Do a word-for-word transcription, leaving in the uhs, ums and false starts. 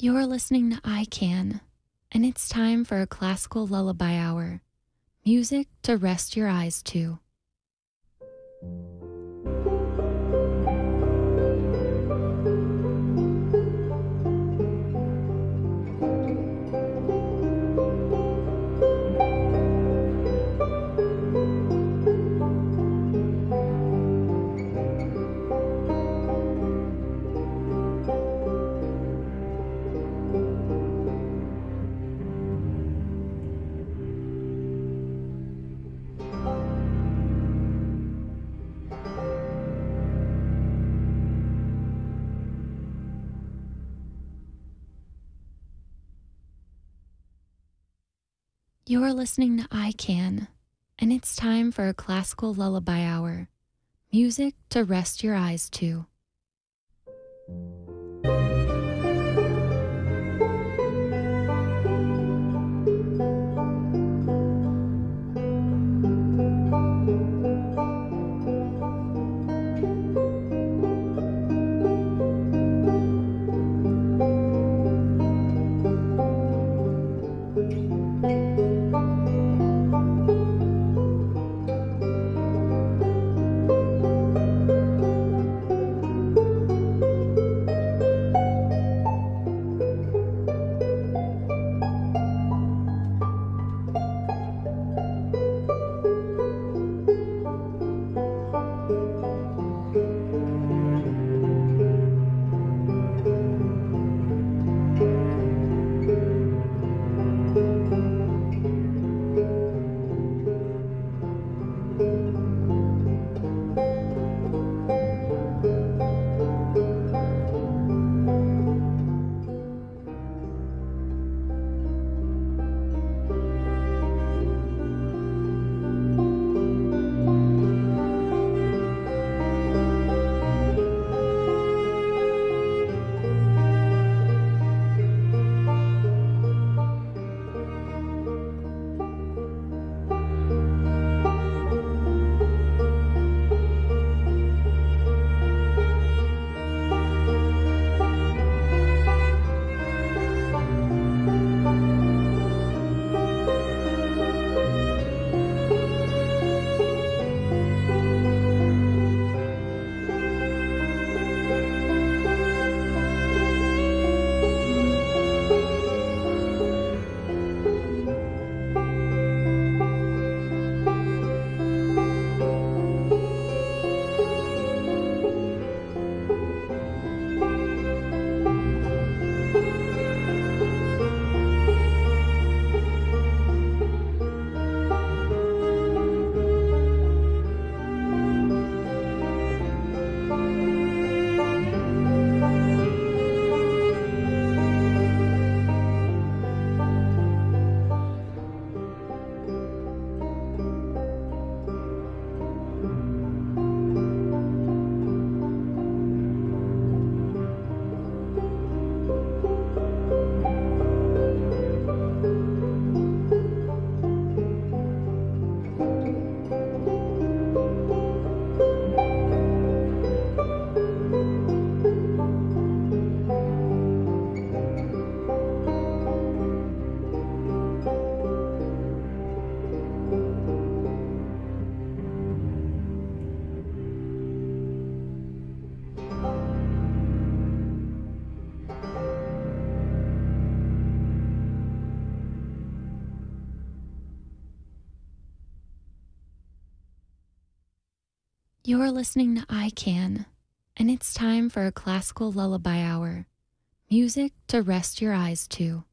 You're listening to I Can, and it's time for a classical lullaby hour. Music to rest your eyes to. You're listening to I Can, and it's time for a classical lullaby hour. Music to rest your eyes to. You're listening to I Can, and it's time for a classical lullaby hour. Music to rest your eyes to.